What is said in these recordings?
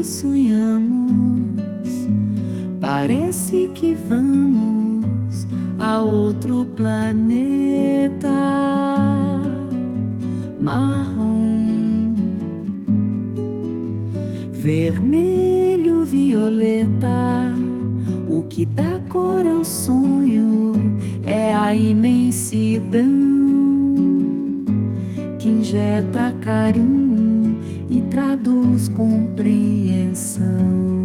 quando sonhamos, parece que vamos a outro planeta. Marrom, vermelho, violeta, o que dá cor ao sonho é a imensidão que injeta carinho e traduz compreensão.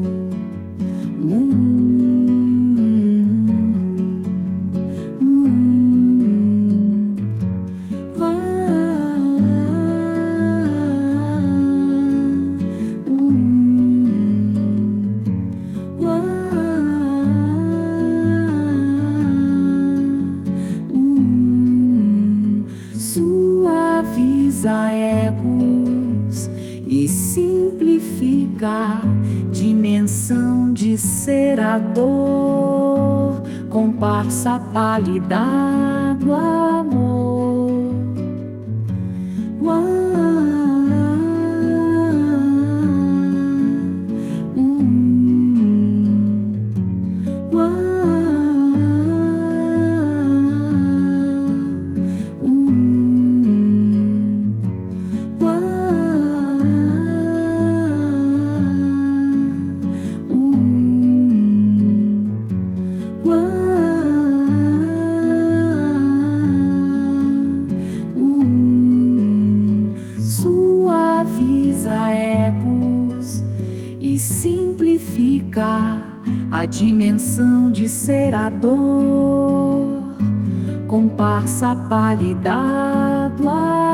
Suaviza egos e simplifica a dimensão de ser a dor, comparsa pálida do amor. Suaviza egos e simplifica a dimensão de ser a dor, comparsa pálida do amor.